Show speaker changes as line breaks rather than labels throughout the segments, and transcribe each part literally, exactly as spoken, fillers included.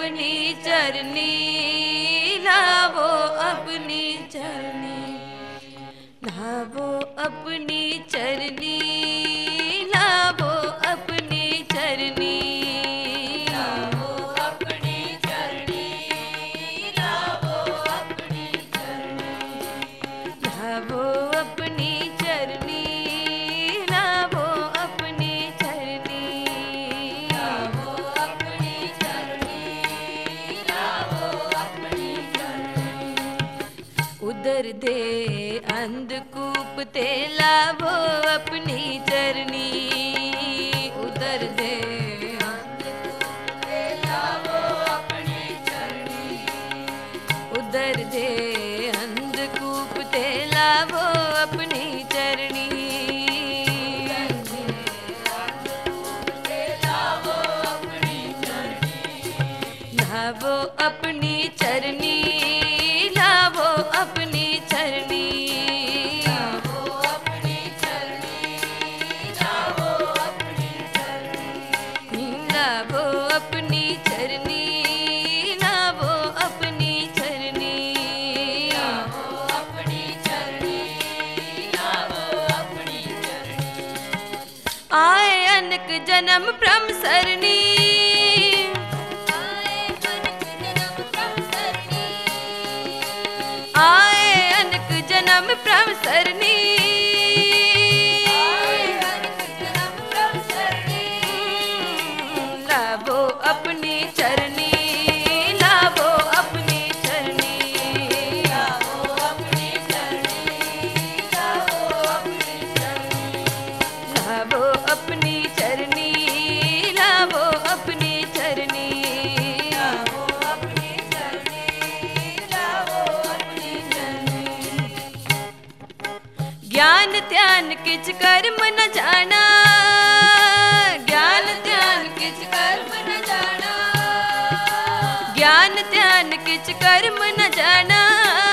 अपनी चरनी लावो अपनी चरनी लावो अपनी चरनी लावो अपनी चरनी लावो अपनी चरनी लावो अपनी चरनी लावो अपनी चरनी लावो अपनी चरनी लावो अपनी चरनी लावो अपनी चरनी उदर दे अंधकूप ते लावो अपनी चरनी उदर दे अंधकूप ते लावो अपनी चरनी उदर दे अंधकूप ते लावो अपनी चरनी लावो अपनी चरनी लावो अपनी चरनी लावो अपनी चरनी लावो अपनी चरनी लावो अपनी चरनी लावो अपनी चरनी लावो अपनी चरनी लावो अपनी चरनी आए अनक जन्म ब्रह्म सरनी आए अनक जन्म ब्रह्म सरनी लावो अपनी चरनी लावो अपनी चरनी लावो अपनी चरनी लावो अपनी चरनी लावो अपनी चरनी लावो अपनी चरनी लावो अपनी चरनी लावो अपनी चरनी ज्ञान ध्यान किच कर्म न जाना ज्ञान ध्यान किच कर्म न जाना ज्ञान ध्यान किच कर्म न जाना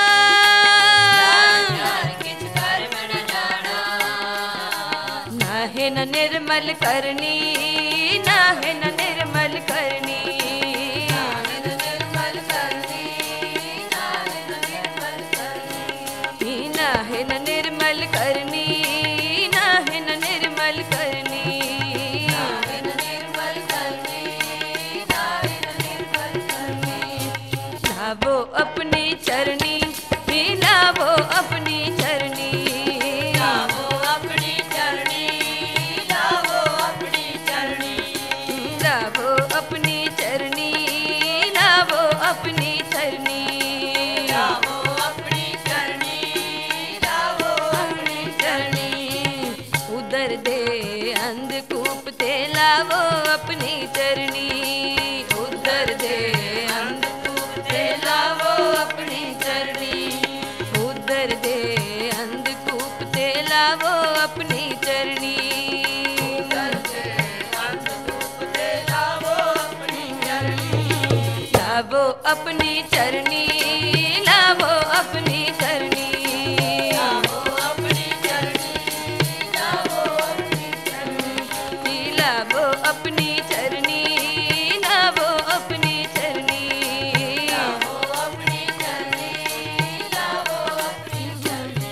किच कर्म न जाना नाहे न निर्मल करनी नाहे न निर्मल करनी नाहे न निर्मल करनी नाहे न निर्मल करनी नाहे न निर्मल करनी नाहे न निर्मल करनी नाहे न निर्मल करनी नाहे न निर्मल करनी लावो अपनी चरनी लावो अपनी चरनी लावो अपनी चरनी लावो अपनी चरनी लावो अपनी चरनी लावो अपनी चरनी लावो अपनी चरनी लावो अपनी चरनी उदर दे अंधकूप ते लावो अपनी चरनी उदर दे अंधकूप ते लावो अपनी चरनी उदर दे अंधकूप ते लावो अपनी चरनी उदर दे अंधकूप ते लावो अपनी चरनी लावो अपनी चरनी लावो अपनी चरनी लावो अपनी चरनी लावो अपनी चरनी लावो अपनी चरनी लावो अपनी चरनी लावो अपनी चरनी लावो अपनी चरनी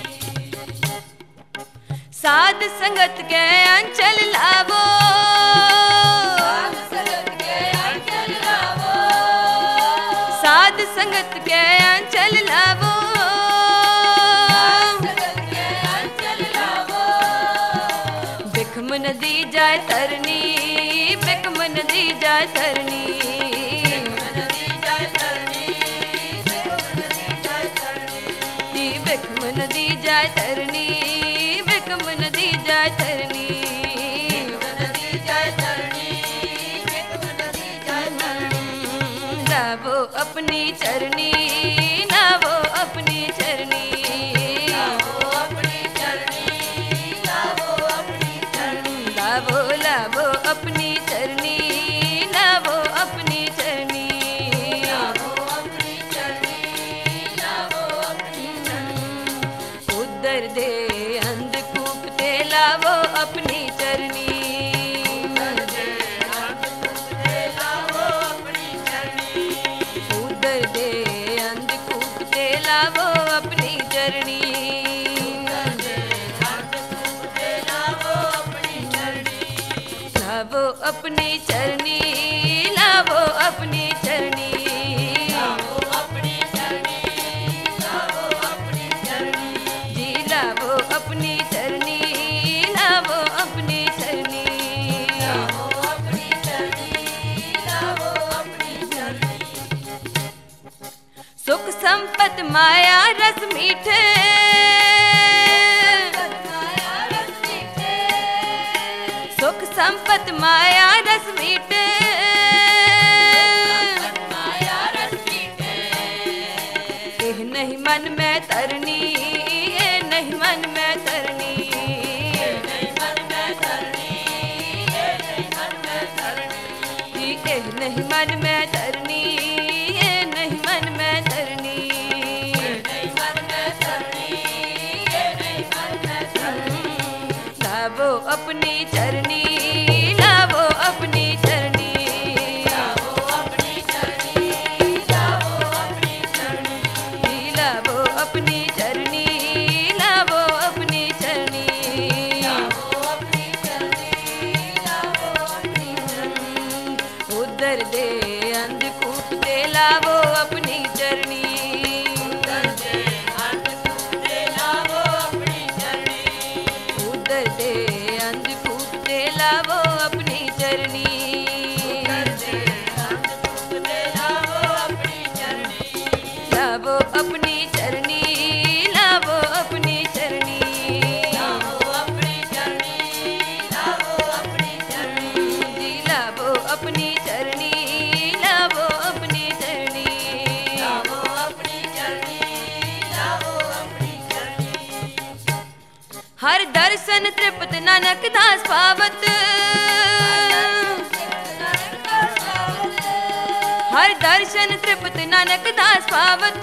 साध संगत के अंचल लावो साध संगत के अंचल लावो साध संगत के अंचल लावो बिखम नदी जाय तरनी बिखम नदी जाय तरनी बिखम नदी जाय तरनी बिखम नदी जाय तरनी लावो अपनी चरनी लावो अपनी चरनी लावो अपनी चरनी लावो अपनी चरनी लावो लावो अपनी चरनी लावो अपनी चरनी लावो अपनी चरनी लावो अपनी चरनी उदर दे अंधकूप ते लावो अपनी चरनी चरणी। लावो अपनी चरणी, लावो अपनी चरणी, लावो अपनी चरणी, लावो अपनी चरणी, जी लावो अपनी चरणी, लावो अपनी चरणी, लावो अपनी चरणी, लावो अपनी चरणी। सुख संपत माया रस मीठे, सुख संपत माया रस मीठे, एह नहीं मन में तरनी, ए नहीं मन में तरनी, नहीं मन में तरनी, नहीं मन में तरनी, एह नहीं मन में तरनी, ए नहीं मन में तरनी, नहीं मन में तरनी, ए नहीं मन में तरनी। लावो अपनी चरणी, लावो अपनी चरणी, लावो अपनी चरणी, लावो अपनी चरणी, लावो अपनी चरणी, लावो अपनी चरणी, लावो अपनी चरणी, लावो अपनी चरणी। उधर दे अंधकूप ते लावो अपनी चरणी, उधर दे अंधकूप ते लावो अपनी चरणी, उधर दे अंधकूप ते लावो अपनी चरणी, उधर दे अंधकूप ते लावो अपनी चरणी, लावो अपनी चरणी, लावो अपनी चरणी, लावो अपनी चरणी, लावो अपनी चरणी, जी लावो अपनी चरणी, लावो अपनी चरणी, लावो अपनी चरणी, लावो अपनी चरणी। हर दर्शन तृप्त नानक दास पावत, हर दर्शन तृप्त नानक दास पावत,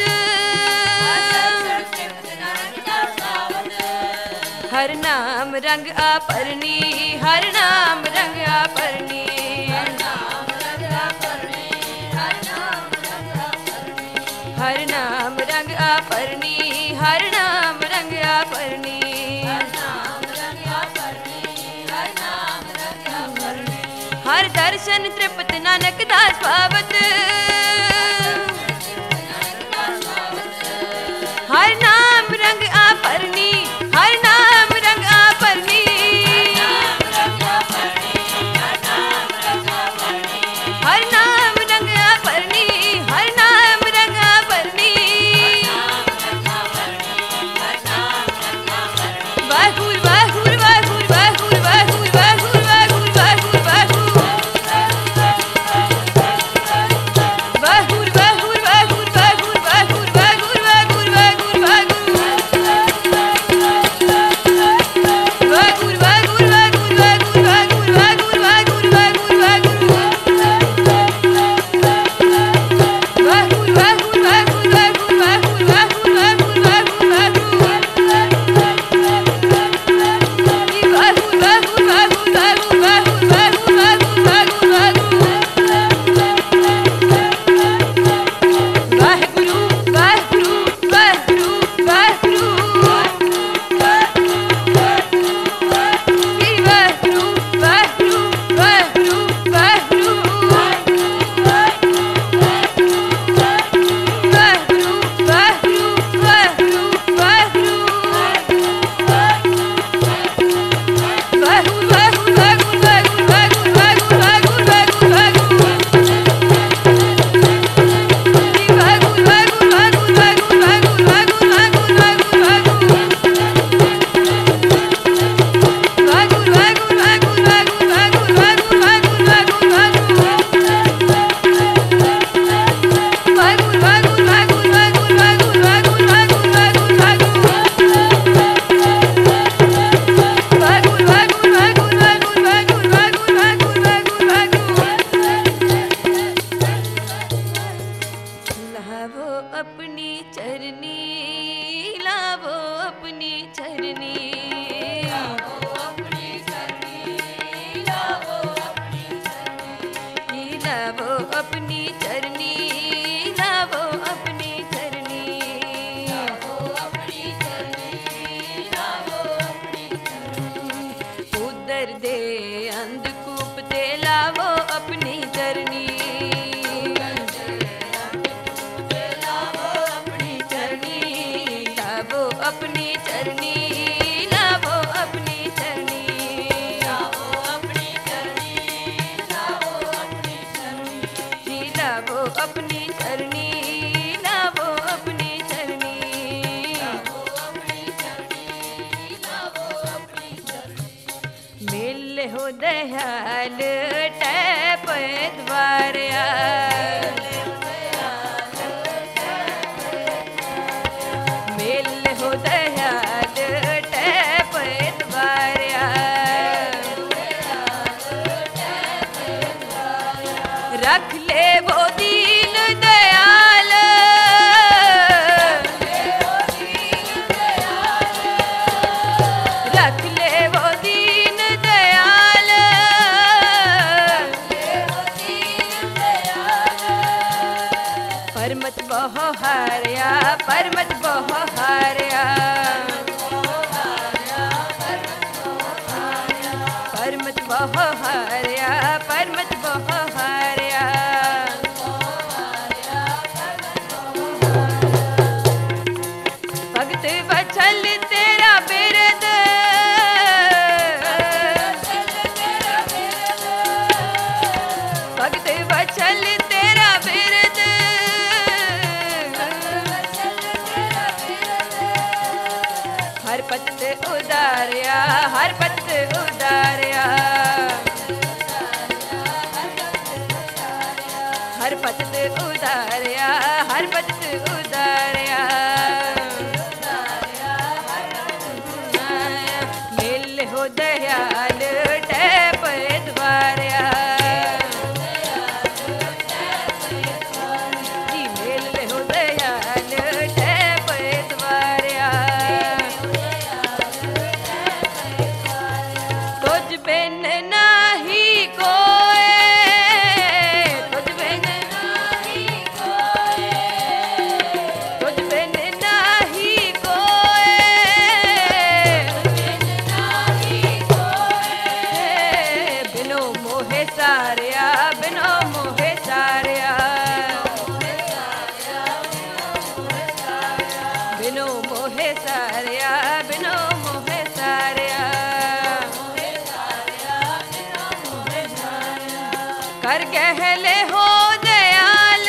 हर नाम रंग आपरनी, हर नाम रंग आपरनी, हर नाम रंग आपरनी, हर नाम रंग आपरनी, हर नाम रंग आपरनी, हर नाम रंग आपरनी, हर नाम रंग आपरनी, हर नाम रंग आपरनी। हर दर्शन तृप्त नानक दास पावत, हर नाम रंग आपरनी, हर नाम रंग आपरनी, हर नाम रंग आपरनी, हर नाम रंग आपरनी। वाहुर वाहुर वाहुर वाहुर वाहुर वाहुर वाहुर वाहुर वाहुर, वाहुर वाहुर वाहुर वाहुर वाहुर वाहुर वाहुर वाहुर वाहुर, वाहुर वाहुर वाहुर वाहुर वाहुर वाहुर वाहुर वाहुर वाहुर, वाहुर वाहुर वाहुर वाहुर वाहुर वाहुर वाहुर वाहुर वाहुर, वाहुर वाहुर वाहुर वाहुर वाहुर वाहुर वाहुर वाहुर वाहुर। वाहिगुरु वाहिगुरु वाहिगुरु वाहिगुरु, श्री वाहिगुरु वाहिगुरु वाहिगुरु वाहिगुरु, वाहिगुरु वाहिगुरु वाहिगुरु वाहिगुरु, वाहिगुरु वाहिगुरु वाहिगुरु वाहिगुरु वाहिगुरु वाहिगुरु वाहिगुरु वाहिगुरु वाहिगुरु, श्री वाहिगुरु वाहिगुरु वाहिगुरु वाहिगुरु वाहिगुरु वाहिगुरु वाहिगुरु वाहिगुरु, वाहिगुरु वाहिगुरु वाहिगुरु वाहिगुरु वाहिगुरु वाहिगुरु, लावो अपनी चरनी, लावो अपनी चरनी, लावो अपनी चरनी, लावो अपनी चरनी, लावो अपनी चरनी, लावो अपनी चरनी, लावो अपनी चरनी। दयाल टैप द्वारया मेल हो दयाल टैप द्वारया रख ले वो दीन दयाल रख ले वो दीन दयाल परमत बहु हारया परमत बहु हारया परमत बहु हारया परमत बहु हारया भगत बचल तेरा बिरद भगत बचल तेरा बिरद हर पत उदारया हर पत उदारया हर पत उदारया हर पत उदारया मिल हो दयाल टैप द्वारया जी मिल हो दयाल टैप द्वारया तुझ बिन नाही कोई तुझ बिन नाही कोई तुझ बिन नाही कोई बिनो मोहे सारया बिनो मोहे सारया बिनो मोहे सारया बिनो मोहे सारया कर कहले हो दयाल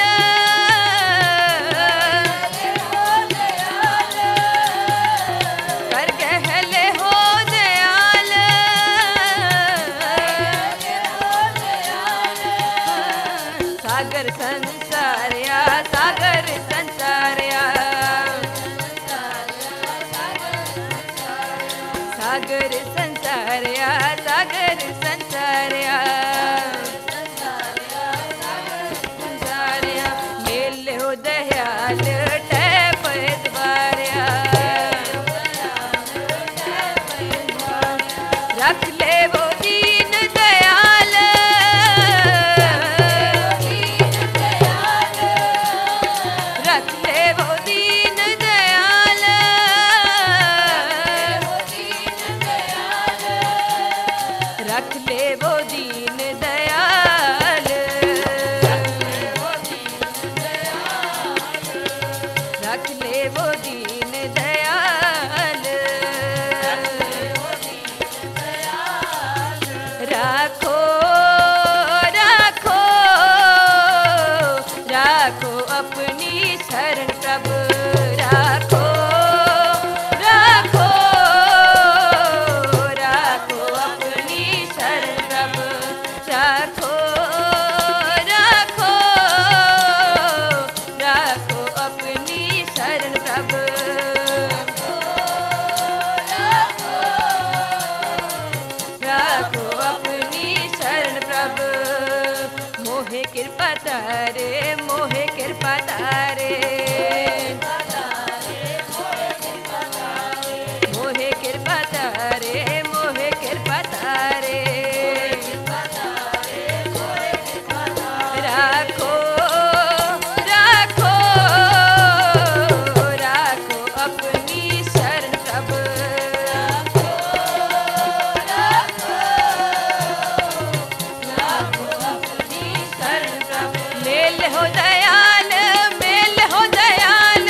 कर कहले हो दयाल सागर संसारया सागर संसारया सागर संसारया सागर संसारया संसारया मेल हो दयाल टैप द्वारया रख ले वो दीन दयाल रख ले वो दीन दयाल रख ले वो दीन दयाल रख ले वो दीन दयाल राखो राखो राखो अपनी शरण प्रभु राखो राखो राखो अपनी शरण प्रभु राखो राखो राखो अपनी शरण प्रभु राखो अपनी शरण प्रभु मोहे कृपा तारे मोहे कृपा तारे मोहे कृपा तारे मोहे कृपा तारे राखो राखो राखो अपनी शरण प्रभु मेल हो दयाल मेल हो दयाल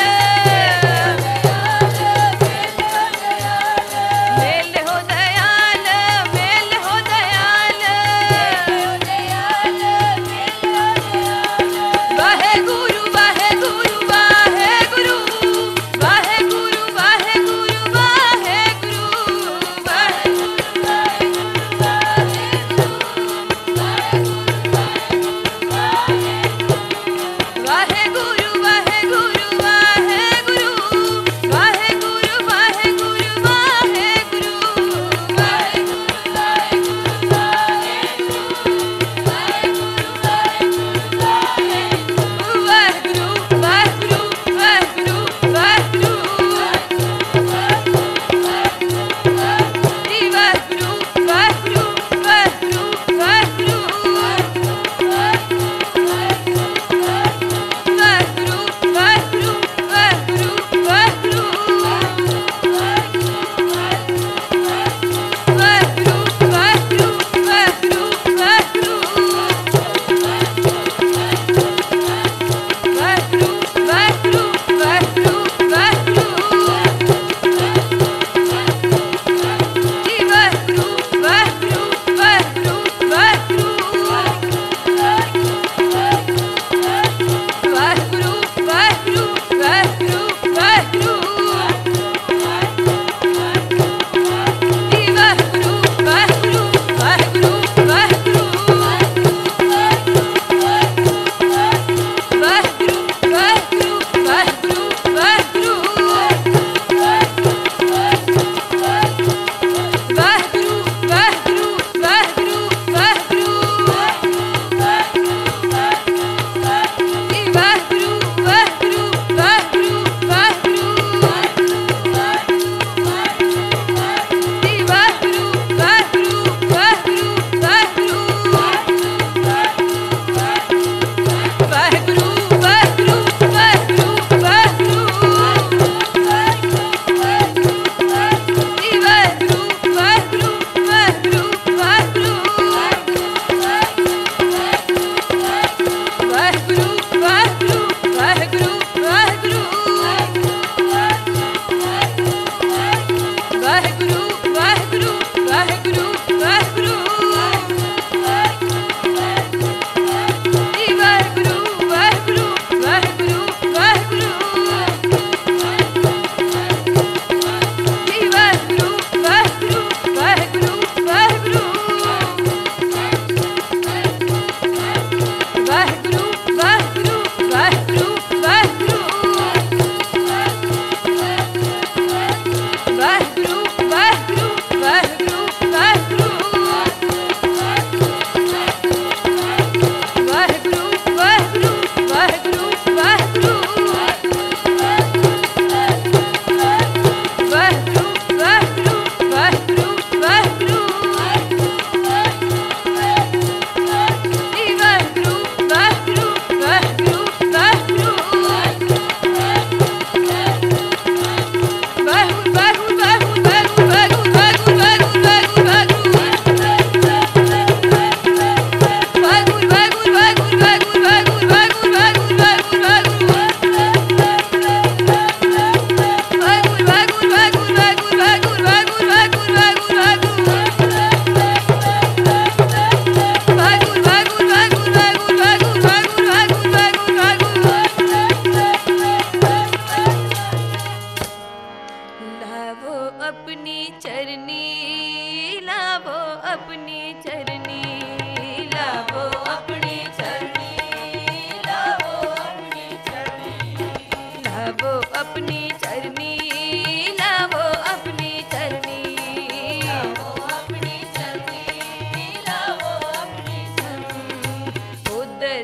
मेल हो दयाल मेल हो दयाल वाहे गुरु वाहे गुरु वाहे गुरु वाहे गुरु वाहे गुरु वाहे गुरु वाहे गुरु वाहे गुरु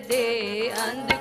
दे अंध